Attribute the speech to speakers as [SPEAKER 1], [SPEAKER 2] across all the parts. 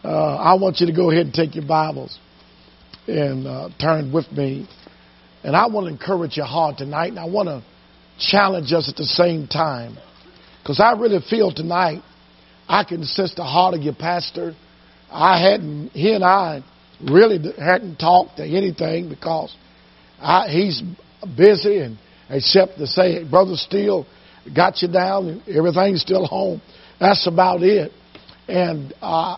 [SPEAKER 1] I want you to go ahead and take your Bibles and turn with me. And I want to encourage your heart tonight, and I want to challenge us at the same time. Because I really feel tonight I can sense the heart of your pastor. He and I really hadn't talked to anything because he's busy, and except to say, Brother Steele got you down and everything's still home. That's about it. And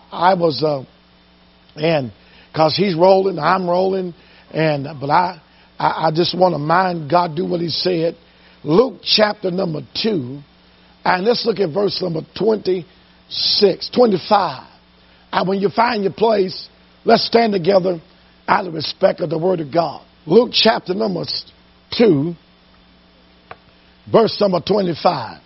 [SPEAKER 1] and because he's rolling, I'm rolling, but I just want to mind God do what he said. Luke chapter number 2, and let's look at verse number 25. And when you find your place, let's stand together out of respect of the word of God. Luke chapter number 2, verse number 25.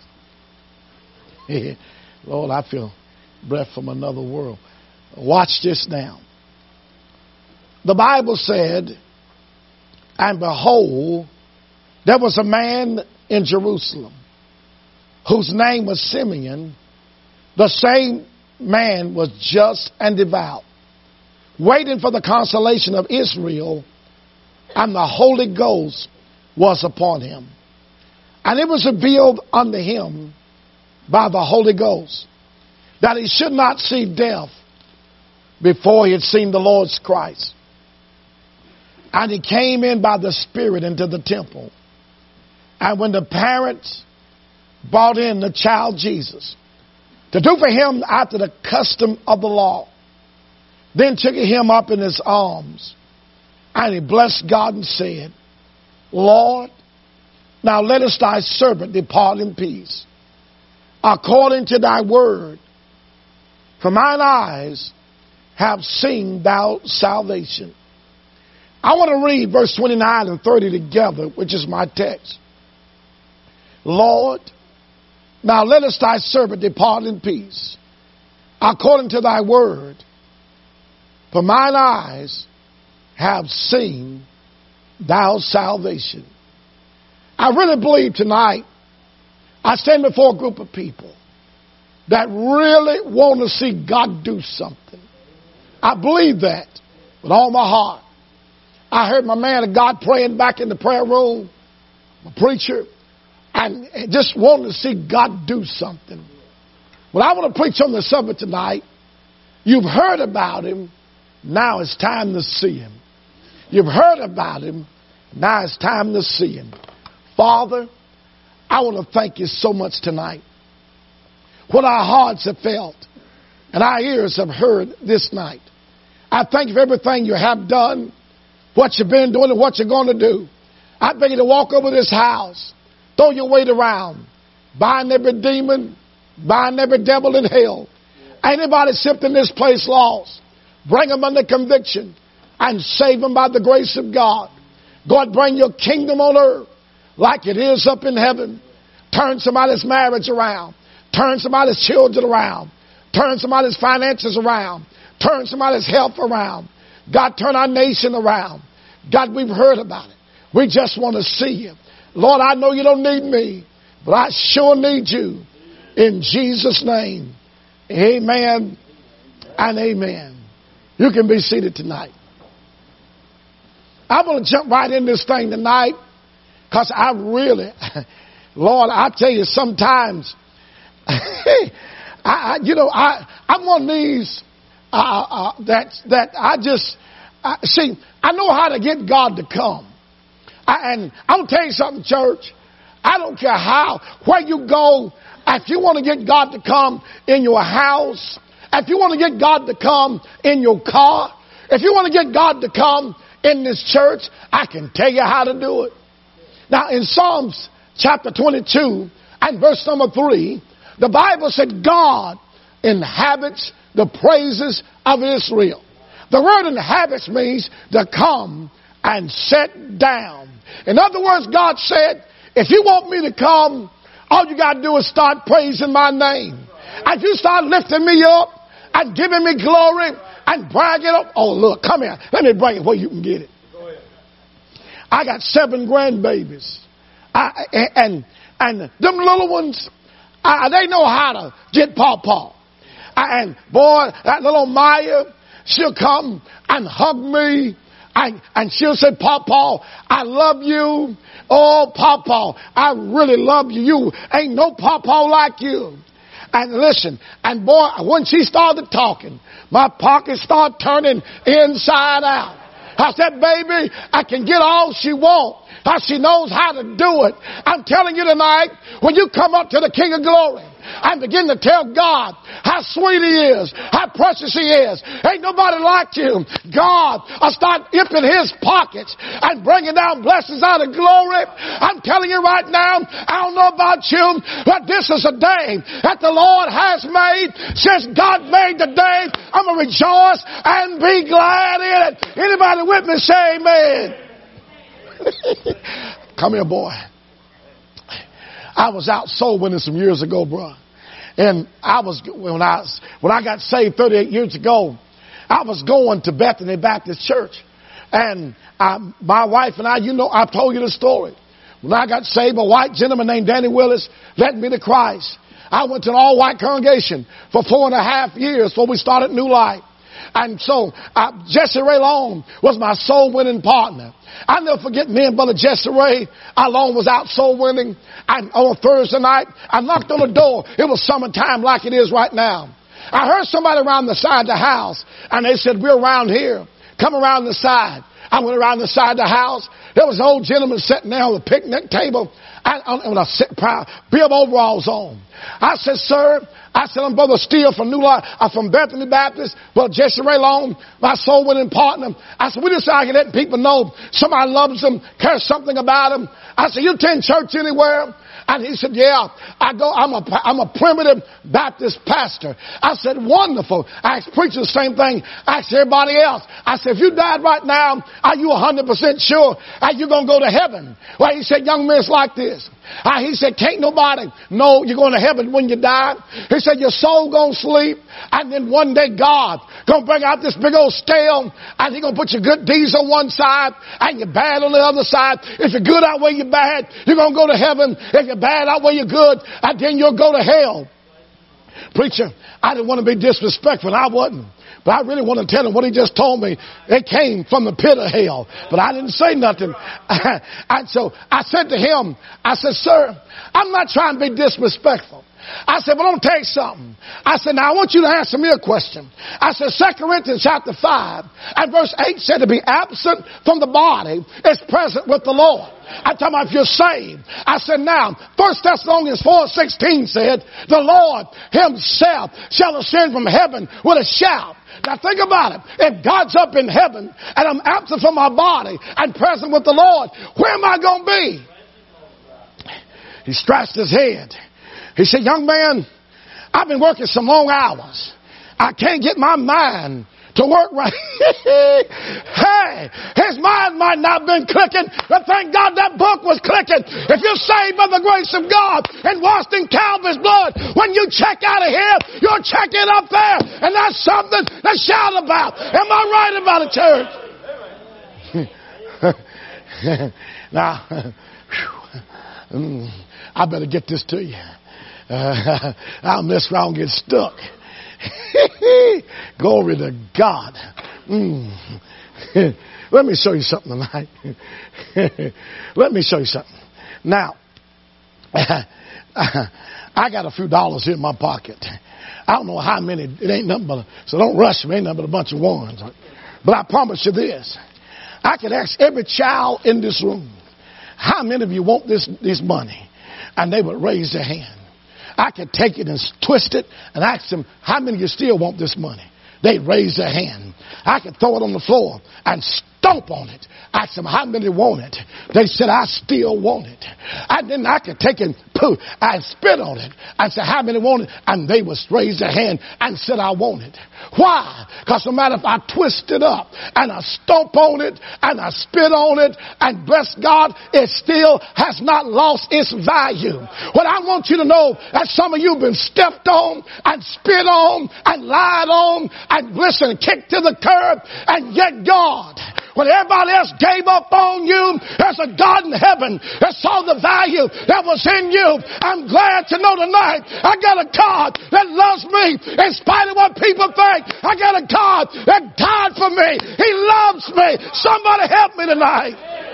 [SPEAKER 1] Lord, I feel breath from another world. Watch this now. The Bible said, and behold, there was a man in Jerusalem whose name was Simeon. The same man was just and devout, waiting for the consolation of Israel, and the Holy Ghost was upon him. And it was revealed unto him by the Holy Ghost that he should not see death before he had seen the Lord's Christ. And he came in by the Spirit into the temple. And when the parents brought in the child Jesus to do for him after the custom of the law, then took him up in his arms, and he blessed God and said, Lord, now lettest thy servant depart in peace, according to thy word. For mine eyes have seen thou salvation. I want to read verse 29 and 30 together, which is my text. Lord, now lettest thy servant depart in peace, according to thy word. For mine eyes have seen thou salvation. I really believe tonight I stand before a group of people that really want to see God do something. I believe that with all my heart. I heard my man of God praying back in the prayer room, a preacher, and just wanting to see God do something. Well, I want to preach on the subject tonight. You've heard about him. Now it's time to see him. You've heard about him. Now it's time to see him. Father, I want to thank you so much tonight. What our hearts have felt and our ears have heard this night. I thank you for everything you have done, what you've been doing, and what you're going to do. I beg you to walk over this house, throw your weight around, bind every demon, bind every devil in hell. Anybody sipped in this place lost, bring them under conviction and save them by the grace of God. God, bring your kingdom on earth like it is up in heaven. Turn somebody's marriage around. Turn somebody's children around. Turn somebody's finances around. Turn somebody's health around. God, turn our nation around. God, we've heard about it. We just want to see you. Lord, I know you don't need me, but I sure need you. In Jesus' name, amen and amen. You can be seated tonight. I'm going to jump right in this thing tonight because I really, Lord, I tell you, sometimes, I'm one of these that I just, see, I know how to get God to come. And I'm going to tell you something, church. I don't care where you go, if you want to get God to come in your house, if you want to get God to come in your car, if you want to get God to come in this church, I can tell you how to do it. Now, in Psalms chapter 22 and verse number 3, the Bible said God inhabits the praises of Israel. The word inhabits means to come and sit down. In other words, God said, if you want me to come, all you got to do is start praising my name. If you start lifting me up and giving me glory and bragging up, oh, look, come here. Let me bring it where you can get it. I got 7 grandbabies. And them little ones, they know how to get pawpaw. And boy, that little Maya, she'll come and hug me. And she'll say, Papa, I love you. Oh, Papa, I really love you. You ain't no Papa like you. And listen, and boy, when she started talking, my pockets start turning inside out. I said, baby, I can get all she wants. How she knows how to do it. I'm telling you tonight, when you come up to the King of Glory and begin to tell God how sweet He is, how precious He is, ain't nobody like you. God will start emptying His pockets and bringing down blessings out of glory. I'm telling you right now, I don't know about you, but this is a day that the Lord has made. Since God made the day, I'm going to rejoice and be glad in it. Anybody with me say amen? Come here, boy. I was out soul winning some years ago, bro. And when I got saved 38 years ago, I was going to Bethany Baptist Church. And my wife and I, I've told you the story. When I got saved, a white gentleman named Danny Willis led me to Christ. I went to an all-white congregation for 4.5 years before we started New Life. And so Jesse Ray Long was my soul winning partner. I'll never forget me and Brother Jesse Ray. Our Long was out soul winning. And on a Thursday night, I knocked on the door. It was summertime like it is right now. I heard somebody around the side of the house, and they said, we're around here. Come around the side. I went around the side of the house. There was an old gentleman sitting there on the picnic table with a pair of overalls on. I said, sir, I'm Brother Steele from New Life. I'm from Bethany Baptist. Well, Jesse Ray Long, my soul winning partner. I said, we decided to let people know somebody loves them, cares something about them. I said, you attend church anywhere? And he said, yeah, I'm a primitive Baptist pastor. I said, wonderful. I preach the same thing I asked everybody else. I said, if you died right now, are you 100% sure are you going to go to heaven? Well, he said, young men, it's like this. He said, can't nobody know you're going to heaven when you die. He said, your soul going to sleep. And then one day God going to bring out this big old scale. And He going to put your good deeds on one side and your bad on the other side. If you're good outweigh your bad, you're going to go to heaven. If you're bad outweigh your good, and then you'll go to hell. Preacher, I didn't want to be disrespectful. I wasn't. But I really want to tell him what he just told me. It came from the pit of hell. But I didn't say nothing. And so I said to him, I said, sir, I'm not trying to be disrespectful. I said, but I'm going to tell you something. I said, now I want you to answer me a question. I said, 2 Corinthians chapter 5 and verse 8 said to be absent from the body is present with the Lord. I'm talking about if you're saved. I said, now, 1 Thessalonians 4:16 said, the Lord Himself shall ascend from heaven with a shout. Now think about it. If God's up in heaven and I'm absent from my body and present with the Lord, where am I going to be? He scratched his head. He said, young man, I've been working some long hours. I can't get my mind to work right. Hey, his mind might not have been clicking, but thank God that book was clicking. If you're saved by the grace of God and washed in Calvary's blood, when you check out of here, you're checking up there. And that's something to shout about. Am I right about it, church? Now, I better get this to you. I'll mess around and get stuck. Glory to God. Let me show you something tonight. Let me show you something. Now, I got a few dollars here in my pocket. I don't know how many. It ain't nothing but, so don't rush me. Ain't nothing but a bunch of ones. But I promise you this. I could ask every child in this room, how many of you want this money? And they would raise their hand. I could take it and twist it and ask them, how many of you still want this money? They'd raise their hand. I could throw it on the floor and stomp on it. Ask them, how many want it? They said, I still want it. And then I could take it and poof, I'd spit on it. I said, how many want it? And they would raise their hand and said, I want it. Why? Because no matter if I twist it up and I stomp on it and I spit on it and bless God, it still has not lost its value. What I want you to know that some of you have been stepped on and spit on and lied on and listen, kicked to the curb, and yet God, when everybody else gave up on you, there's a God in heaven that saw the value that was in you. I'm glad to know tonight I got a God that loves me in spite of what people think. I got a God that died for me. He loves me. Somebody help me tonight.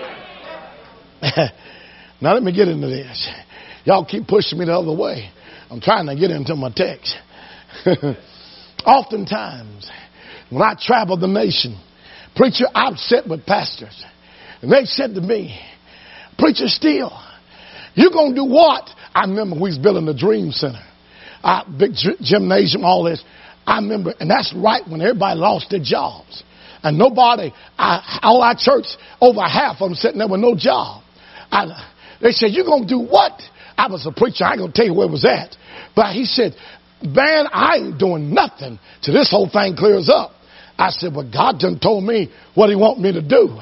[SPEAKER 1] Now let me get into this. Y'all keep pushing me the other way. I'm trying to get into my text. Oftentimes, when I travel the nation, preacher, I've sat with pastors, and they said to me, Preacher Steele, you going to do what? I remember we was building the Dream Center, big gymnasium, all this. I remember, and that's right when everybody lost their jobs. And nobody, all our church, over half of them sitting there with no job. They said, you going to do what? I was a preacher. I ain't going to tell you where it was at. But he said, man, I ain't doing nothing till this whole thing clears up. I said, well, God done told me what he want me to do.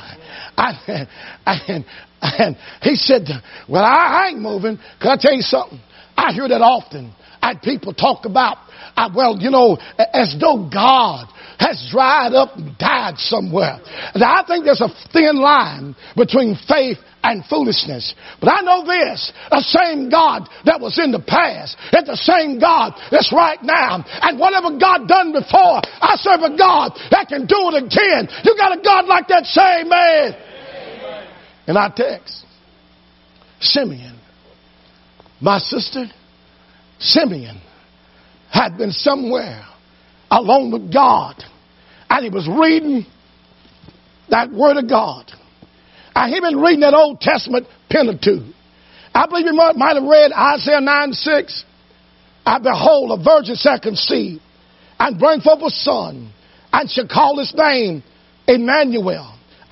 [SPEAKER 1] And he said, well, I ain't moving. Can I tell you something? I hear that often. And people talk about, well, you know, as though God has dried up and died somewhere. And I think there's a thin line between faith and foolishness. But I know this, the same God that was in the past is the same God that's right now. And whatever God done before, I serve a God that can do it again. You got a God like that, say amen. In our text, Simeon, my sister, Simeon had been somewhere alone with God, and he was reading that word of God. And he'd been reading that Old Testament Pentateuch. I believe he might have read Isaiah 9:6. Behold, a virgin shall conceive and bring forth a son, and shall call his name Emmanuel.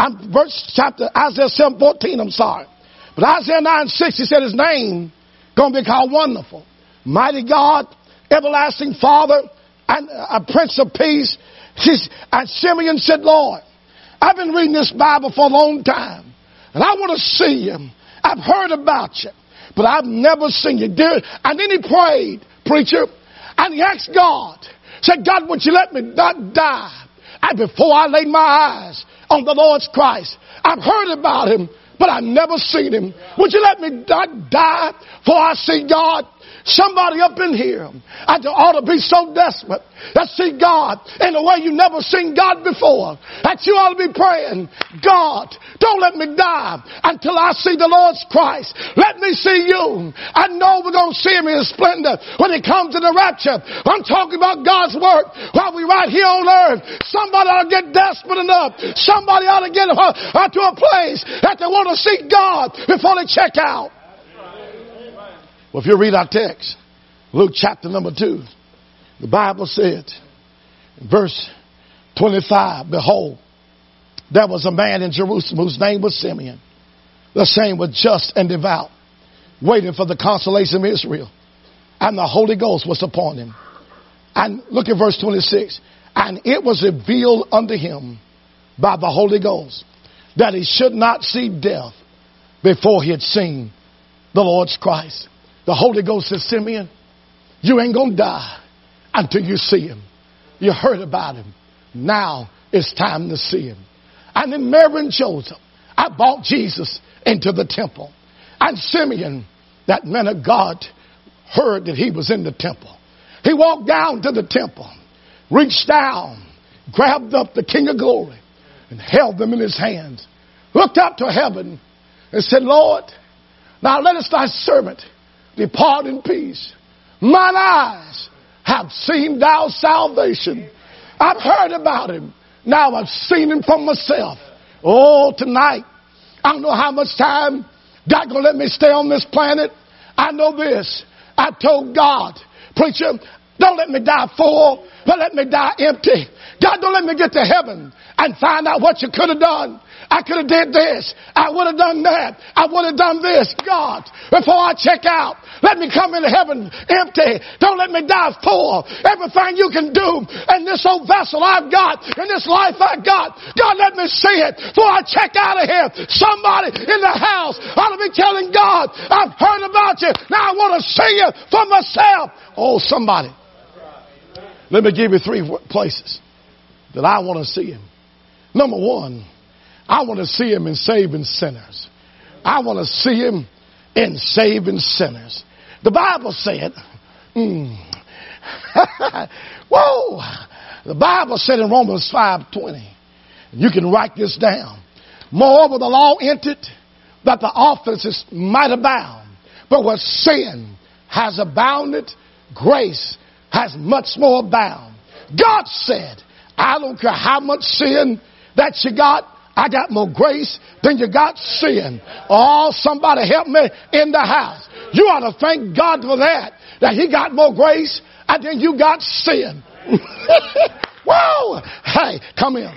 [SPEAKER 1] Isaiah 7:14, I'm sorry. But Isaiah 9:6, he said his name going to be called Wonderful, Mighty God, Everlasting Father, and a Prince of Peace. And Simeon said, Lord, I've been reading this Bible for a long time, and I want to see you. I've heard about you, but I've never seen you. And then he prayed, preacher, and he asked God, said, God, would you let me not die? And before I laid my eyes on the Lord's Christ, I've heard about him, but I've never seen him. Would you let me not die before I see God? Somebody up in here ought to be so desperate to see God in a way you never seen God before, that you ought to be praying, God, don't let me die until I see the Lord's Christ. Let me see you. I know we're going to see him in his splendor when he comes to the rapture. I'm talking about God's work while we're right here on earth. Somebody ought to get desperate enough. Somebody ought to get to a place that they want to see God before they check out. Well, if you read our text, Luke chapter number 2, the Bible said, in verse 25, behold, there was a man in Jerusalem whose name was Simeon. The same was just and devout, waiting for the consolation of Israel. And the Holy Ghost was upon him. And look at verse 26. And it was revealed unto him by the Holy Ghost that he should not see death before he had seen the Lord's Christ. The Holy Ghost says, Simeon, you ain't going to die until you see him. You heard about him. Now it's time to see him. And then Mary and Joseph, I brought Jesus into the temple. And Simeon, that man of God, heard that he was in the temple. He walked down to the temple, reached down, grabbed up the King of Glory, and held them in his hands. Looked up to heaven and said, Lord, now let us thy servant depart in peace. Mine eyes have seen thou salvation. I've heard about him. Now I've seen him for myself. Oh, tonight, I don't know how much time God gonna let me stay on this planet. I know this. I told God, preacher, don't let me die full, but let me die empty. God, don't let me get to heaven and find out what you could have done. I could have did this. I would have done that. I would have done this. God, before I check out, let me come into heaven empty. Don't let me die full. Everything you can do in this old vessel I've got, in this life I've got, God, let me see it before I check out of here. Somebody in the house ought to be telling God, I've heard about you. Now I want to see you for myself. Oh, somebody. Let me give you 3 places that I want to see him. Number 1, I want to see him in saving sinners. I want to see him in saving sinners. The Bible said, whoa, the Bible said in Romans 5:20, you can write this down. Moreover, the law entered that the offenses might abound. But where sin has abounded, grace has much more abound. God said, I don't care how much sin that you got, I got more grace than you got sin. Oh, somebody help me in the house. You ought to thank God for that he got more grace and then you got sin. Whoa! Hey, come here.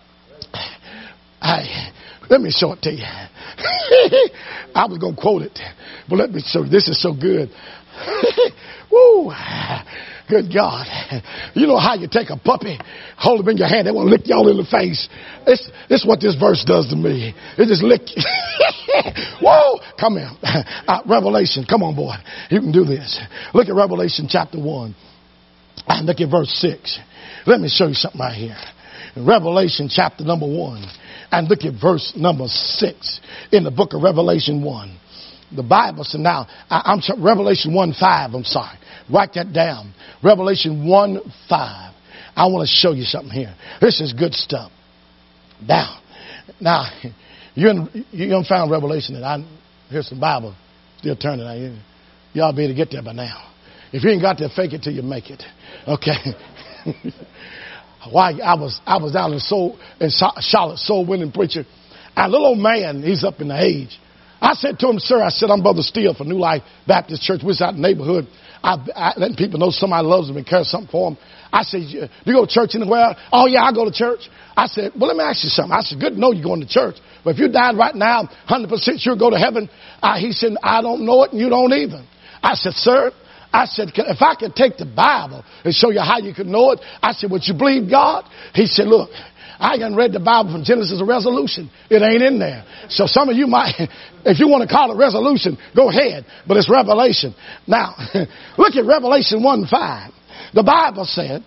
[SPEAKER 1] Hey, let me show it to you. I was going to quote it, but let me show you. This is so good. Woo! Good God. You know how you take a puppy, hold him in your hand, they want to lick y'all in the face. It's what this verse does to me. It just lick you. Whoa! Come here. Revelation. Come on, boy. You can do this. Look at Revelation chapter 1 and look at verse 6. Let me show you something right here. In Revelation chapter number 1 and look at verse number 6 in the book of Revelation 1. The Bible said, now, Revelation 1:5, I'm sorry. Write that down. Revelation 1:5. I want to show you something here. This is good stuff. Now, you found Revelation, and here's some Bible still turning. You ought to be able to get there by now. If you ain't got there, fake it till you make it. Okay. Why I was down in Charlotte, soul winning preacher, and a little old man, he's up in the age. I said to him, sir, I'm Brother Steele from New Life Baptist Church. We're out in the neighborhood. I letting people know somebody loves them and cares something for them. I said, you go to church anywhere? Oh, yeah, I go to church. I said, well, let me ask you something. I said, good to know you're going to church. But if you died right now, 100% sure go to heaven. He said, I don't know it and you don't either. I said, sir, if I could take the Bible and show you how you could know it, I said, would you believe God? He said, look, I haven't read the Bible from Genesis to Resolution. It ain't in there. So some of you might, if you want to call it resolution, go ahead. But it's Revelation. Now, look at Revelation 1:5. The Bible said,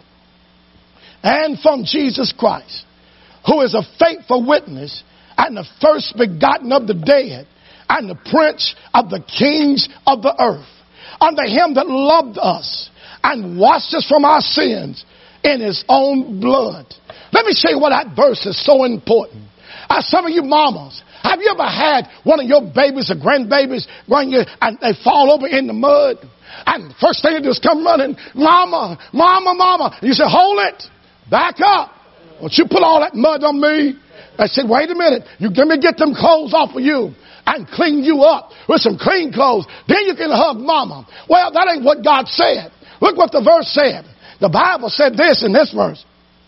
[SPEAKER 1] and from Jesus Christ, who is a faithful witness and the first begotten of the dead and the prince of the kings of the earth, unto him that loved us and washed us from our sins in his own blood. Let me show you why that verse is so important. Some of you mamas, have you ever had one of your babies or grandbabies and they fall over in the mud? And the first thing they do is come running, mama, mama, mama. And you say, hold it, back up. Don't you put all that mud on me. I said, wait a minute. You let me get them clothes off of you and clean you up with some clean clothes. Then you can hug mama. Well, that ain't what God said. Look what the verse said. The Bible said this in this verse.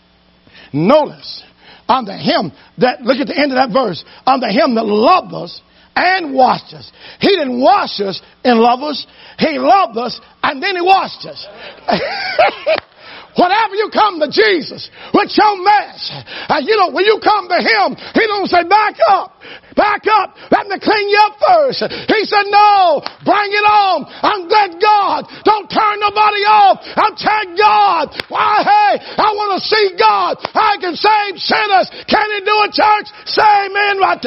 [SPEAKER 1] Notice, unto him that, look at the end of that verse, unto him that loved us and washed us. He didn't wash us and love us. He loved us and then he washed us. Whenever you come to Jesus with your mess, and when you come to him, he don't say, back up, let me clean you up first. He said, no, bring it on. I'm glad God. Don't turn nobody off. I'm telling God, why, hey, I want to see God. I can save sinners. Can he do it, church? Say amen right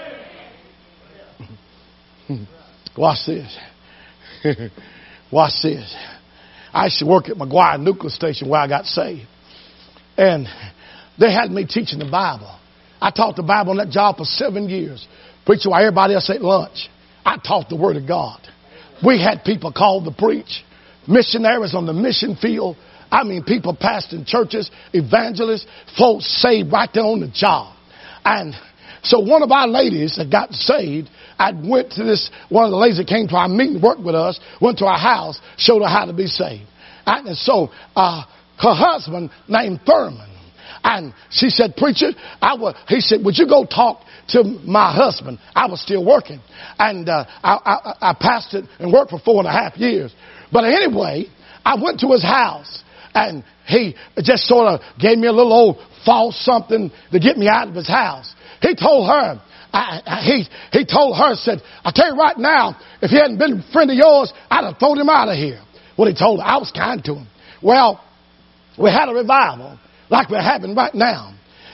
[SPEAKER 1] there. Watch this. Watch this. I used to work at McGuire Nuclear Station where I got saved. And they had me teaching the Bible. I taught the Bible on that job for 7 years. Preaching while everybody else ate lunch. I taught the Word of God. We had people called to preach. Missionaries on the mission field. I mean, people pastoring churches, evangelists, folks saved right there on the job. And so one of our ladies that got saved, I went to one of the ladies that came to our meeting, worked with us, went to our house, showed her how to be saved. And so her husband named Thurman. And she said, preacher, he said, would you go talk to my husband? I was still working. And I pastored and worked for 4.5 years. But anyway, I went to his house. And he just sort of gave me a little old false something to get me out of his house. He told her, said, I'll tell you right now, if he hadn't been a friend of yours, I'd have thrown him out of here. What he told her, I was kind to him. Well, we had a revival like we're having right now.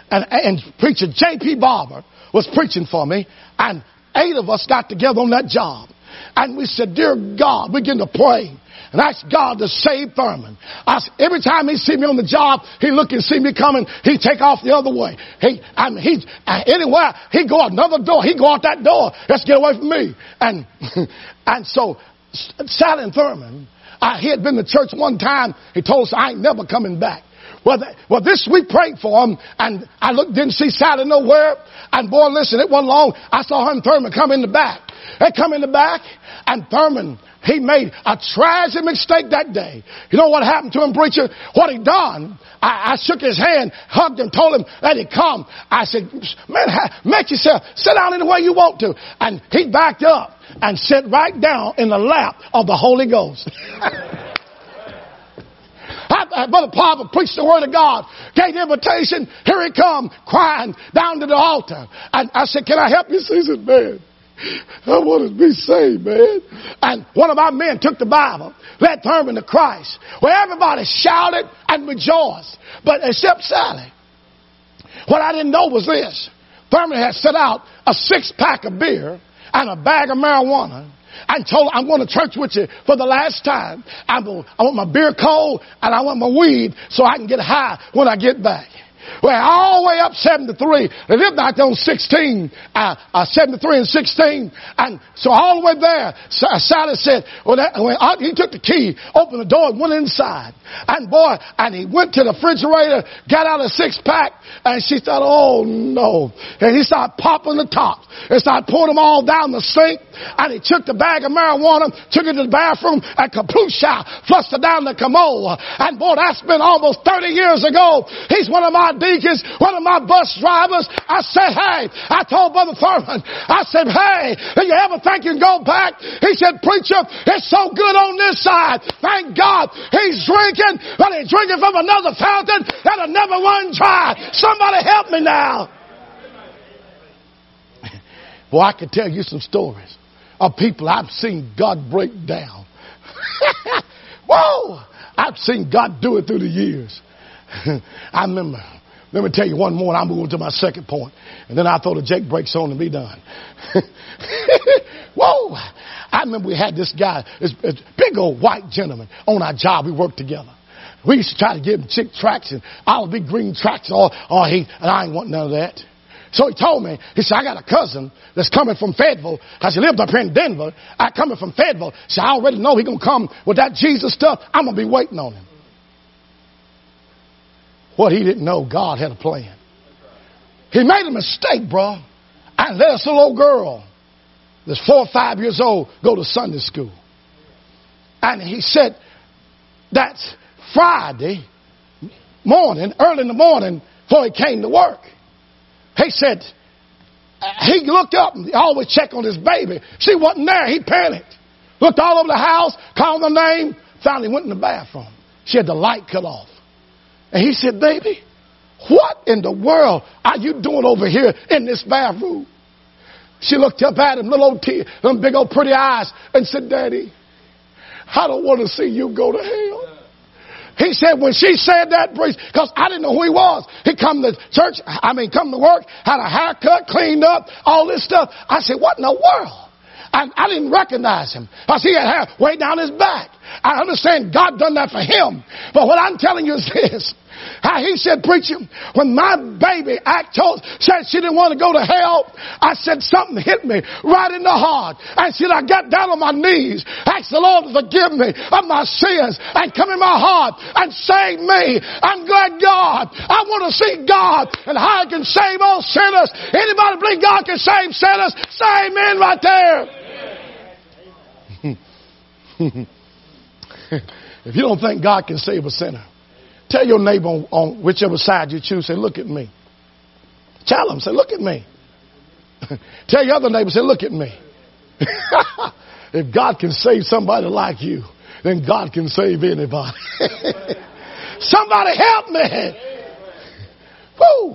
[SPEAKER 1] and preacher J.P. Barber was preaching for me, and 8 of us got together on that job. And we said, dear God, we begin to pray and ask God to save Thurman. Every time he see me on the job, he look and see me coming, he take off the other way. Anywhere, he go out another door, he go out that door. Let's get away from me. And so Sally and Thurman, he had been to church one time. He told us, I ain't never coming back. Well, this week prayed for him, and I didn't see Sally nowhere. And boy, listen, it wasn't long. I saw her and Thurman come in the back. They come in the back, and Thurman, he made a tragic mistake that day. You know what happened to him, preacher? What he done, I shook his hand, hugged him, told him that he'd come. I said, man, make yourself, sit down any way you want to. And he backed up and sat right down in the lap of the Holy Ghost. Brother Paul preached the word of God, gave the invitation. Here he come, crying down to the altar. And I said, can I help you? He said, man, I want to be saved, man. And one of our men took the Bible, led Thurman to Christ. Well, everybody shouted and rejoiced, but except Sally. What I didn't know was this. Thurman had set out a 6-pack of beer and a bag of marijuana. And told her, I'm going to church with you for the last time. I want my beer cold and I want my weed so I can get high when I get back. Well, all the way up 73. They lived out there on 73 and 16. And so all the way there, Sally said, he took the key, opened the door and went inside. And boy, and he went to the refrigerator, got out a 6-pack, and she thought, oh no. And he started popping the tops and started pouring them all down the sink. And he took the bag of marijuana, took it to the bathroom, and kaploosha, flushed it down the commode. And boy, that's been almost 30 years ago. He's one of my deacons, one of my bus drivers. I said, hey, I told Brother Thurman, I said, hey, do you ever think you can go back? He said, preacher, it's so good on this side. Thank God he's drinking, but he's drinking from another fountain that'll never run dry. Somebody help me now. Well, I could tell you some stories of people I've seen God break down. Whoa! I've seen God do it through the years. I remember, let me tell you one more, and I'm moving to my second point. And then I throw the Jake brakes on and be done. Whoa! I remember we had this guy, this big old white gentleman on our job. We worked together. We used to try to give him chick tracks and all the big green tracks and and I ain't want none of that. So he told me, he said, I got a cousin that's coming from Fayetteville, because he lived up here in Denver. Coming from Fayetteville. So I already know he's going to come with that Jesus stuff. I'm going to be waiting on him. What he didn't know, God had a plan. He made a mistake, bro. And let us a little girl that's 4 or 5 years old go to Sunday school. And he said that Friday morning, early in the morning, before he came to work, he said, he looked up and he always checked on his baby. She wasn't there. He panicked. Looked all over the house, called her name, finally went in the bathroom. She had the light cut off. And he said, baby, what in the world are you doing over here in this bathroom? She looked up at him, them big old pretty eyes, and said, Daddy, I don't want to see you go to hell. He said when she said that, because I didn't know who he was. He come to church, come to work, had a haircut, cleaned up, all this stuff. I said, what in the world? I didn't recognize him because he had hair way down his back. I understand God done that for him. But what I'm telling you is this. He said, preacher, when my baby said she didn't want to go to hell, I said something hit me right in the heart. I said, I got down on my knees, asked the Lord to forgive me of my sins and come in my heart and save me. I'm glad God, I want to see God and how He can save all sinners. Anybody believe God can save sinners? Say amen right there. If you don't think God can save a sinner, tell your neighbor on whichever side you choose, say, look at me. Tell them, say, look at me. Tell your other neighbor, say, look at me. If God can save somebody like you, then God can save anybody. Somebody help me. Woo.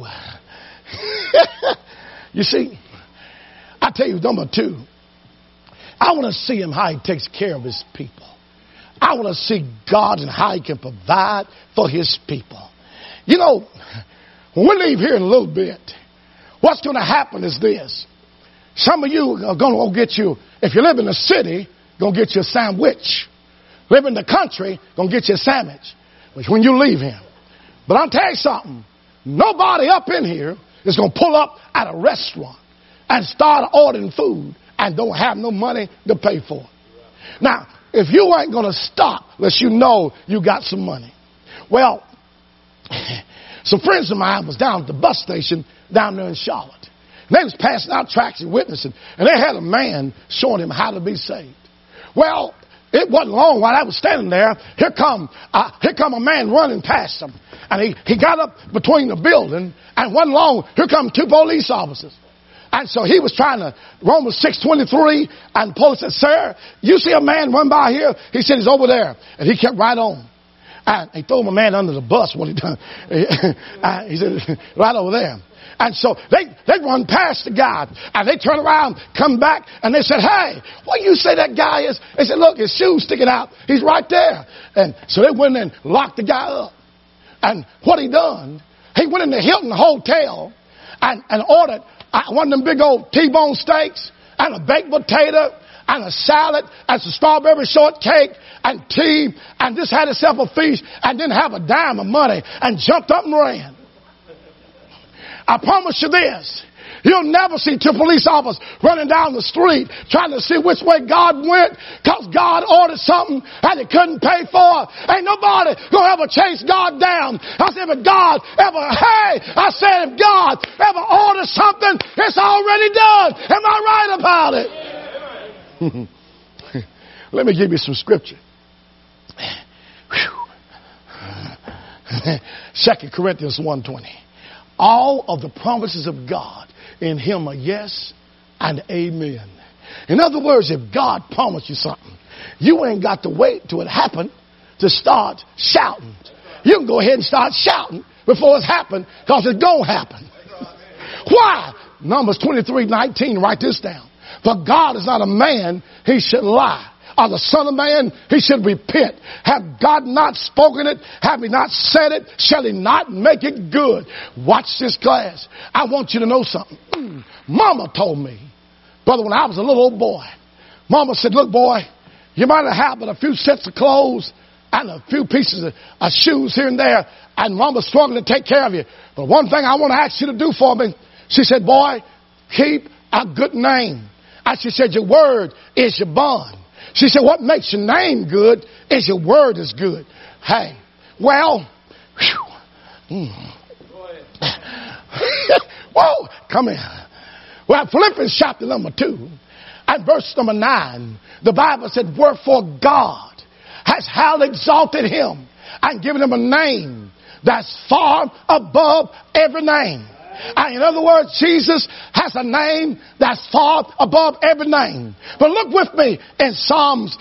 [SPEAKER 1] You see, I tell you, number 2, I want to see Him how He takes care of His people. I want to see God and how He can provide for His people. You know, When we leave here in a little bit, what's going to happen is this. Some of you are going to go get you, if you live in the city, going to get you a sandwich. Live in the country, going to get you a sandwich when you leave here. But I'll tell you something. Nobody up in here is going to pull up at a restaurant and start ordering food and don't have no money to pay for it. Now, if you ain't going to stop unless you know you got some money. Well, some friends of mine was down at the bus station down there in Charlotte. And they was passing out tracts and witnessing. And they had a man showing him how to be saved. Well, it wasn't long while I was standing there. Here come a man running past them. And he got up between the building. And wasn't long, here come 2 police officers. And so he was trying to, Romans 6:23, and the police said, "Sir, you see a man run by here?" He said, "He's over there." And he kept right on. And he threw my man under the bus when he done. He said, "Right over there." And so they run past the guy, and they turn around, come back, and they said, "Hey, what you say that guy is?" They said, "Look, his shoe's sticking out. He's right there." And so they went in and locked the guy up. And what he done, he went in the Hilton Hotel and ordered one of them big old T-bone steaks and a baked potato and a salad and some strawberry shortcake and tea, and just had himself a feast and didn't have a dime of money and jumped up and ran. I promise you this. You'll never see 2 police officers running down the street trying to see which way God went because God ordered something and he couldn't pay for it. Ain't nobody going to ever chase God down. I said, if God ever orders something, it's already done. Am I right about it? Let me give you some scripture. 2 Corinthians 1:20. All of the promises of God in him are yes and amen. In other words, if God promised you something, you ain't got to wait till it happened to start shouting. You can go ahead and start shouting before it's happened because it's going to happen. Why? Numbers 23:19, write this down. For God is not a man, he should lie. Or the son of man, he should repent. Have God not spoken it? Have he not said it? Shall he not make it good? Watch this class. I want you to know something. Mama told me, brother, when I was a little old boy, Mama said, "Look, boy, you might have but a few sets of clothes and a few pieces of shoes here and there, and Mama's struggling to take care of you. But one thing I want to ask you to do for me," she said, "boy, keep a good name." And she said, "Your word is your bond." She said, "What makes your name good is your word is good." Hey, well, whoa, come in. Well, Philippians chapter number 2 and verse number 9, the Bible said, "Wherefore God has highly exalted him and given him a name that's far above every name." And in other words, Jesus has a name that's far above every name. But look with me in Psalms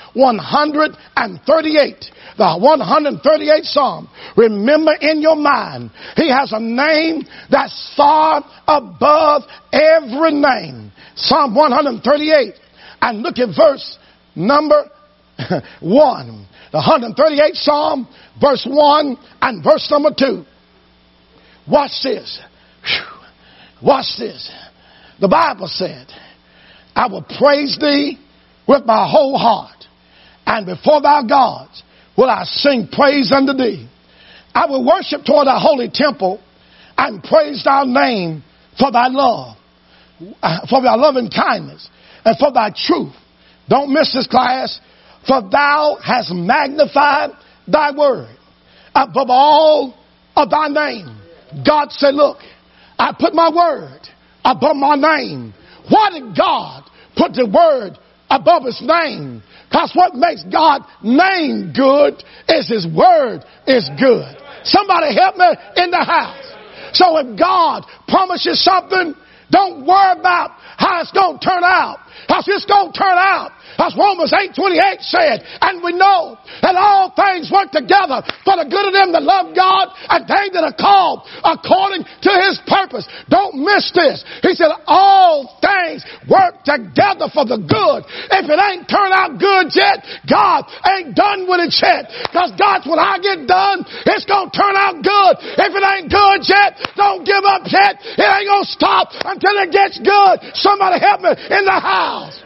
[SPEAKER 1] 138, the 138th Psalm. Remember in your mind, he has a name that's far above every name. Psalm 138. And look at verse number 1. The 138th Psalm, verse 1 and verse number 2. Watch this. Watch this. The Bible said, "I will praise thee with my whole heart, and before thy gods will I sing praise unto thee. I will worship toward thy holy temple and praise thy name for thy love, for thy loving kindness, and for thy truth." Don't miss this class. "For thou hast magnified thy word above all of thy name." God said, "Look, I put my word above my name." Why did God put the word above his name? Because what makes God's name good is his word is good. Somebody help me in the house. So if God promises something, don't worry about how it's going to turn out. Because it's going to turn out. As Romans 8:28 said, and we know that all things work together for the good of them that love God and they that are called according to his purpose. purpose. Don't miss this. He said all things work together for the good. If it ain't turned out good yet, God ain't done with it yet. Because God's, when I get done, it's going to turn out good. If it ain't good yet, don't give up yet. It ain't going to stop until it gets good. Somebody help me in the house.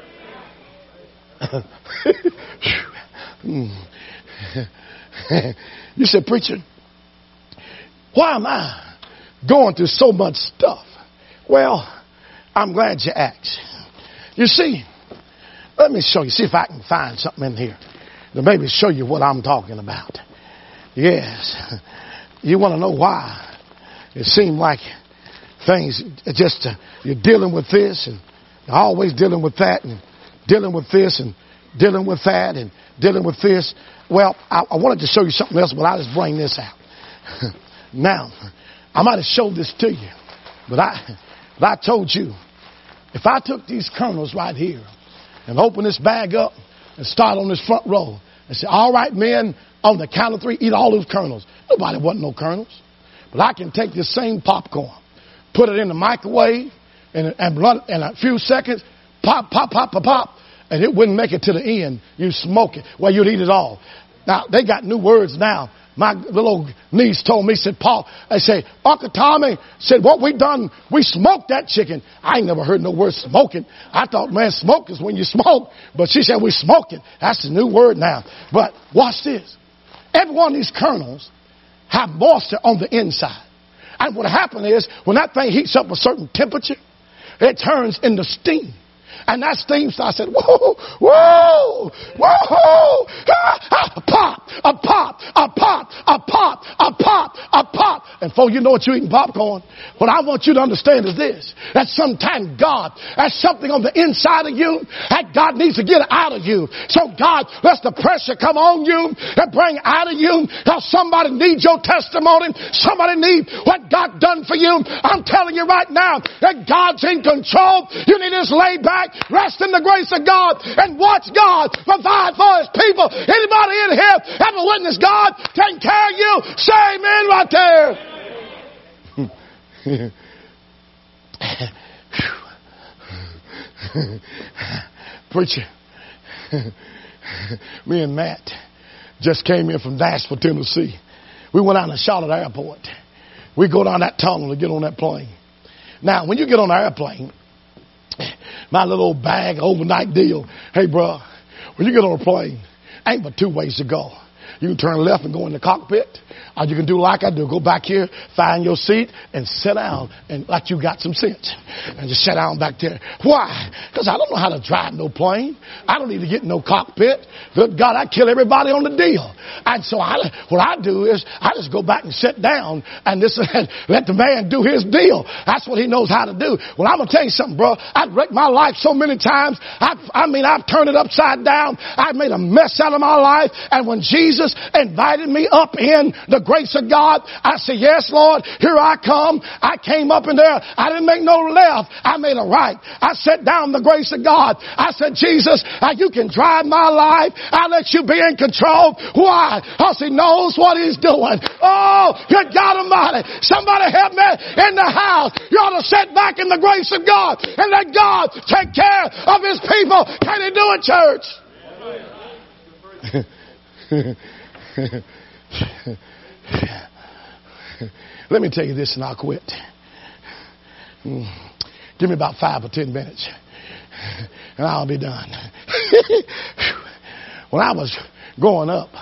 [SPEAKER 1] You said, preacher, why am I going through so much stuff? Well, I'm glad you asked. You see, let me show you. See if I can find something in here to maybe show you what I'm talking about. Yes. You want to know why it seemed like things just, you're dealing with this and you're always dealing with that and dealing with this and dealing with that and dealing with this. Well, I wanted to show you something else, but I'll just bring this out. Now, I might have showed this to you, but I told you, if I took these kernels right here and open this bag up and start on this front row and say, all right, men, on the count of 3, eat all those kernels. Nobody wanted no kernels. But I can take this same popcorn, put it in the microwave, and run in a few seconds, pop, pop, pop, pop, pop, and it wouldn't make it to the end. You smoke it. Well, you'd eat it all. Now, they got new words now. My little niece told me, said, Paul, they say, Uncle Tommy said, what we done, we smoked that chicken. I ain't never heard no word smoking. I thought, man, smoke is when you smoke. But she said, we smoking. That's the new word now. But watch this. Every one of these kernels have moisture on the inside. And what happened is, when that thing heats up a certain temperature, it turns into steam. And that steam, so I said, whoa, whoa, whoa, a pop, a pop, a pop, a pop, a pop, a pop. And before you know it, you're eating popcorn. What I want you to understand is this, that sometimes God has something on the inside of you that God needs to get out of you. So God lets the pressure come on you and bring out of you. Now somebody needs your testimony. Somebody needs what God done for you. I'm telling you right now that God's in control. You need to just lay back, rest in the grace of God, and watch God provide for His people. Anybody in here ever witnessed God taking care of you? Say amen right there. Preacher, me and Matt just came in from Nashville, Tennessee. We went out to Charlotte Airport. We go down that tunnel to get on that plane. Now, when you get on the airplane, my little old bag, overnight deal. Hey, bro, when you get on a plane, ain't but 2 ways to go. You can turn left and go in the cockpit, or you can do like I do. Go back here, find your seat, and sit down and like you got some sense. And just sit down back there. Why? Because I don't know how to drive no plane. I don't need to get in no cockpit. Good God, I kill everybody on the deal. And so what I do is I just go back and sit down and let the man do his deal. That's what he knows how to do. Well, I'm going to tell you something, bro. I've wrecked my life so many times. I've turned it upside down. I've made a mess out of my life. And when Jesus invited me up in the grace of God, I said, yes, Lord, here I come. I came up in there. I didn't make no left. I made a right. I sat down in the grace of God. I said, Jesus, you can drive my life. I'll let you be in control. Why? Because He knows what He's doing. Oh, good God Almighty. Somebody help me in the house. You ought to sit back in the grace of God and let God take care of His people. Can He do it, church? Let me tell you this and I'll quit. Give me about 5 or 10 minutes and I'll be done. When I was growing up,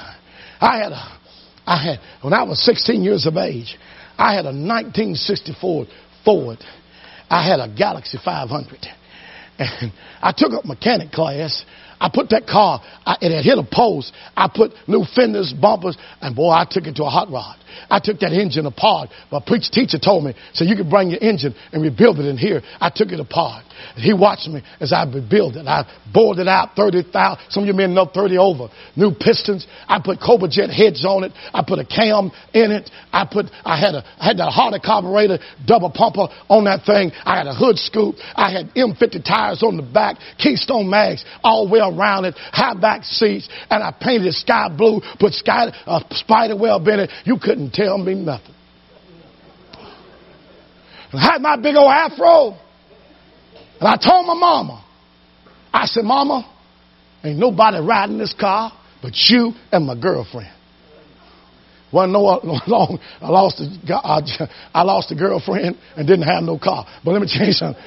[SPEAKER 1] when I was 16 years of age, I had a 1964 Ford. I had a Galaxy 500. And I took up mechanic class. I put that car, it had hit a post. I put new fenders, bumpers, and boy, I took it to a hot rod. I took that engine apart. My teacher told me, so you can bring your engine and rebuild it in here. I took it apart. And he watched me as I rebuilt it. I bored it out 30,000. Some of you men know 30 over. New pistons. I put Cobra Jet heads on it. I put a cam in it. I had that Hardy carburetor, double pumper on that thing. I had a hood scoop. I had M50 tires on the back, Keystone mags all the way around it, high back seats, and I painted it sky blue, put spider web in it. You couldn't tell me nothing. and I had my big old afro. And I told my mama, I said, Mama, ain't nobody riding this car but you and my girlfriend. Wasn't no long. I lost a girlfriend and didn't have no car. But let me tell you something.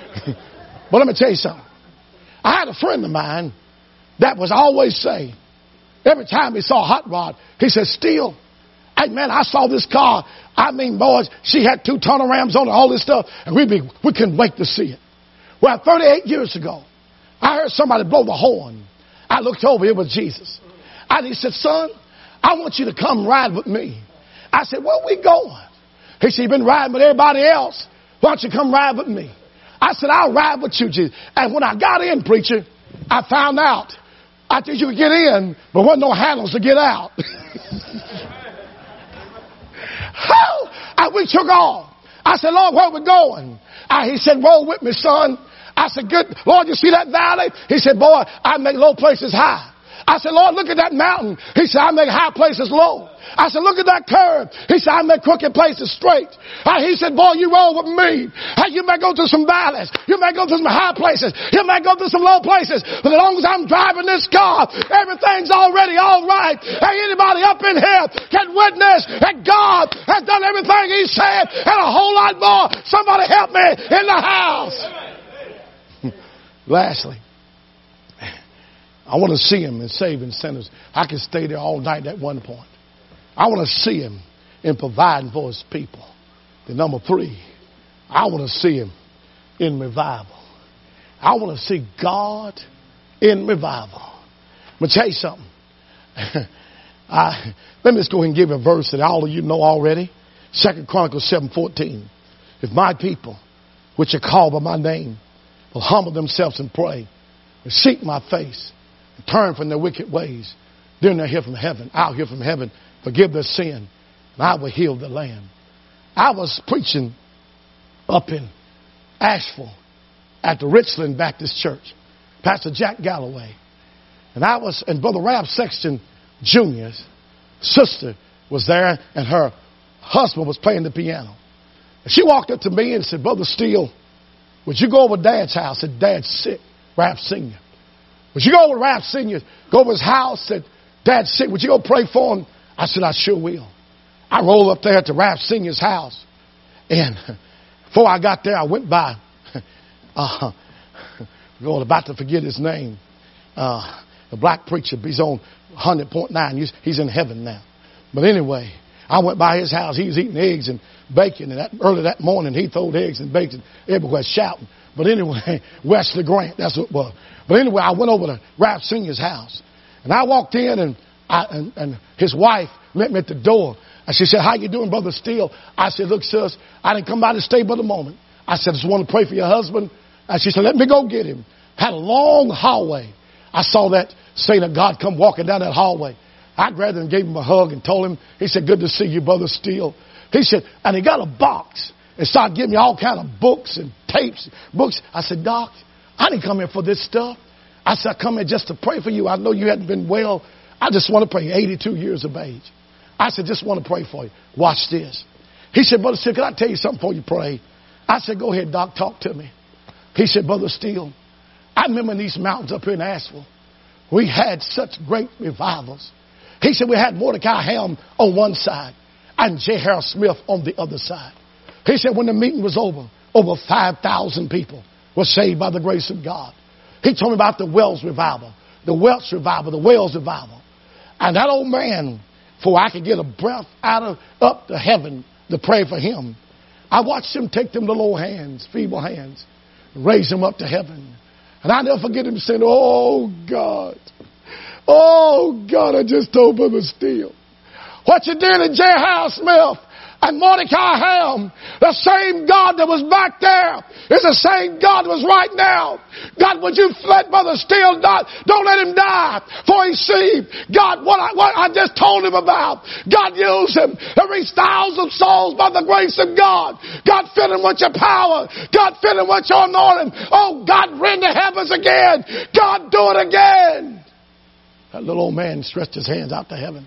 [SPEAKER 1] I had a friend of mine that was always say, every time he saw a hot rod, he said, Steele, hey man, I saw this car. I mean, boys, she had 2 turnarounds on it, all this stuff, and we couldn't wait to see it. Well, 38 years ago, I heard somebody blow the horn. I looked over, it was Jesus. And he said, son, I want you to come ride with me. I said, where we going? He said, you've been riding with everybody else. Why don't you come ride with me? I said, I'll ride with you, Jesus. And when I got in, preacher, I found out I think you could get in, but wasn't no handles to get out. And we took off. I said, Lord, where we going? He said, roll with me, son. I said, good. Lord, you see that valley? He said, boy, I make low places high. I said, Lord, look at that mountain. He said, I make high places low. I said, look at that curve. He said, I make crooked places straight. He said, boy, you roll with me. You may go through some valleys. You may go through some high places. You may go through some low places. But as long as I'm driving this car, everything's already all right. Hey, anybody up in here can witness that God has done everything he said and a whole lot more. Somebody help me in the house. Lastly, I want to see him in saving sinners. I can stay there all night at one point. I want to see him in providing for his people. The number 3, I want to see him in revival. I want to see God in revival. I'm going to tell you something. Let me just go ahead and give you a verse that all of you know already. 2 Chronicles 7:14. If my people, which are called by my name, will humble themselves and pray and seek my face and turn from their wicked ways, then they'll hear from heaven. I'll hear from heaven, forgive their sin, and I will heal the land. I was preaching up in Asheville at the Richland Baptist Church, Pastor Jack Galloway. And Brother Ralph Sexton Jr.'s sister was there, and her husband was playing the piano. And she walked up to me and said, Brother Steele, would you go over to Dad's house? I said, Dad's sick, Ralph Sr. Would you go over to Ralph Sr., go over his house? Said, Dad's sick. Would you go pray for him? I said, I sure will. I rolled up there to Ralph Sr.'s house. And before I got there, I went by, I'm about to forget his name, the black preacher. He's on 100.9. He's in heaven now. But anyway, I went by his house. He was eating eggs and bacon. And early that morning, he throwed eggs and bacon everywhere shouting. But anyway, Wesley Grant, that's what it was. But anyway, I went over to Ralph Sr.'s house. And I walked in, and his wife met me at the door. And she said, how you doing, Brother Steele? I said, look, sis, I didn't come by to stay but a moment. I said, I just want to pray for your husband. And she said, let me go get him. Had a long hallway. I saw that saint of God come walking down that hallway. I grabbed him and gave him a hug and told him, he said, good to see you, Brother Steele. He said, and he got a box and started giving me all kind of books and tapes, books. I said, Doc, I didn't come here for this stuff. I said, I come here just to pray for you. I know you hadn't been well. I just want to pray. 82 years of age. I said, just want to pray for you. Watch this. He said, Brother Steele, can I tell you something before you pray? I said, go ahead, Doc, talk to me. He said, Brother Steele, I remember in these mountains up here in Asheville, we had such great revivals. He said, we had Mordecai Helm on one side and J. Harold Smith on the other side. He said, when the meeting was over 5,000 people were saved by the grace of God. He told me about the Wells revival, the Welsh revival, the Wales revival. And that old man, before I could get a breath up to heaven to pray for him, I watched him take them little hands, feeble hands, and raise them up to heaven. And I never forget him saying, oh, God, I just told Brother Steele what you did in J. Harold Smith and Mordecai Helm. The same God that was back there is the same God that was right now. God, would you let Brother Steele die? Don't let him die, for he see God, what I just told him about. God used him to reach thousands of souls by the grace of God. God, fill him with your power. God, fill him with your anointing. Oh, God, rend the heavens again. God, do it again. That little old man stretched his hands out to heaven.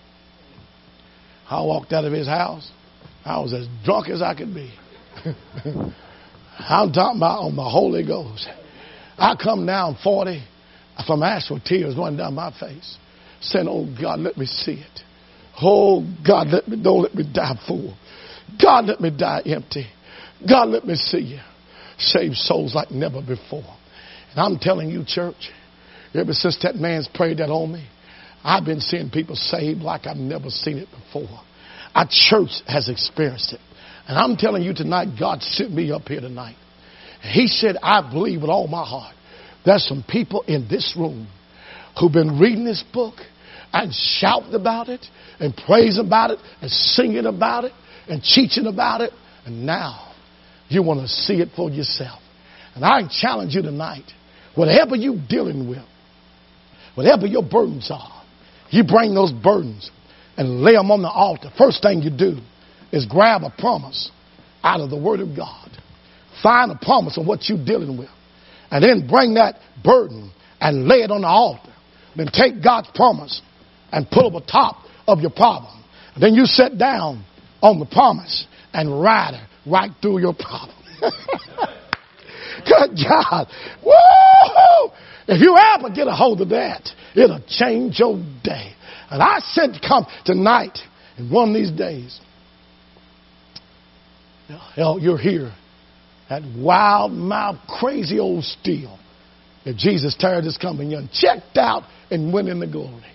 [SPEAKER 1] I walked out of his house. I was as drunk as I could be. I'm talking about on the Holy Ghost. I come down 40 from actual tears running down my face, saying, oh God, let me see it. Oh God, don't let me die full. God, let me die empty. God, let me see you save souls like never before. And I'm telling you, church, ever since that man's prayed that on me, I've been seeing people saved like I've never seen it before. Our church has experienced it. And I'm telling you tonight, God sent me up here tonight. He said, I believe with all my heart, there's some people in this room who've been reading this book and shouting about it and praising about it and singing about it and teaching about it. And now you want to see it for yourself. And I challenge you tonight, whatever you're dealing with, whatever your burdens are, you bring those burdens and lay them on the altar. First thing you do is grab a promise out of the Word of God. Find a promise of what you're dealing with. And then bring that burden and lay it on the altar. Then take God's promise and put it on top of your problem. And then you sit down on the promise and ride it right through your problem. Good God. Woo! If you ever get a hold of that, it'll change your day. And I said to come tonight and one of these days, hell, you're here at wild mouth, crazy old steel. If Jesus tired this company young, checked out and went in the glory.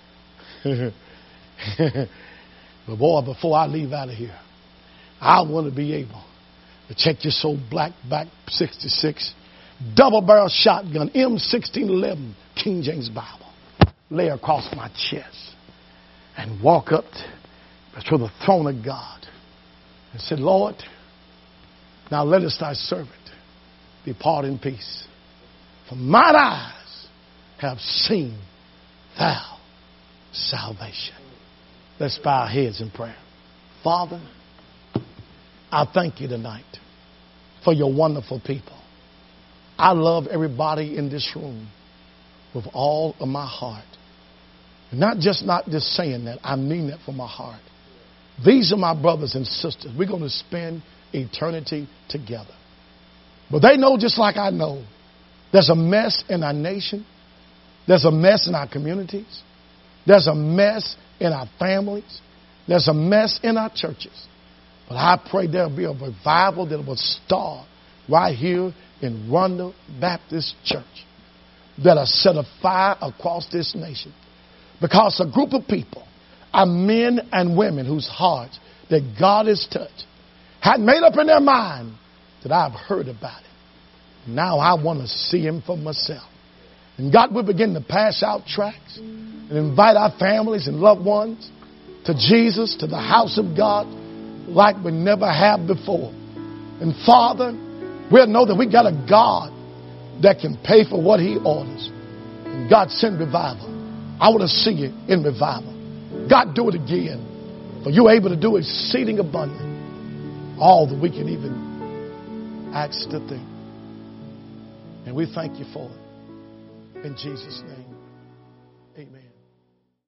[SPEAKER 1] But boy, before I leave out of here, I want to be able to check this old black back 66 double barrel shotgun M1611 King James Bible, lay across my chest and walk up to the throne of God and said, Lord, now let us thy servant depart in peace. For mine eyes have seen thou salvation. Let's bow our heads in prayer. Father, I thank you tonight for your wonderful people. I love everybody in this room with all of my heart. Not just saying that, I mean that from my heart. These are my brothers and sisters. We're going to spend eternity together. But they know just like I know, there's a mess in our nation. There's a mess in our communities. There's a mess in our families. There's a mess in our churches. But I pray there'll be a revival that will start right here in Rundle Baptist Church that'll set a fire across this nation. Because a group of people are men and women whose hearts that God has touched had made up in their mind that I've heard about it. Now I want to see him for myself. And God will begin to pass out tracts and invite our families and loved ones to Jesus, to the house of God, like we never have before. And Father, we'll know that we got a God that can pay for what he orders. And God, send revival. I want to see you in revival. God, do it again. For you're able to do exceeding abundant, all that we can even ask to think. And we thank you for it. In Jesus' name, amen.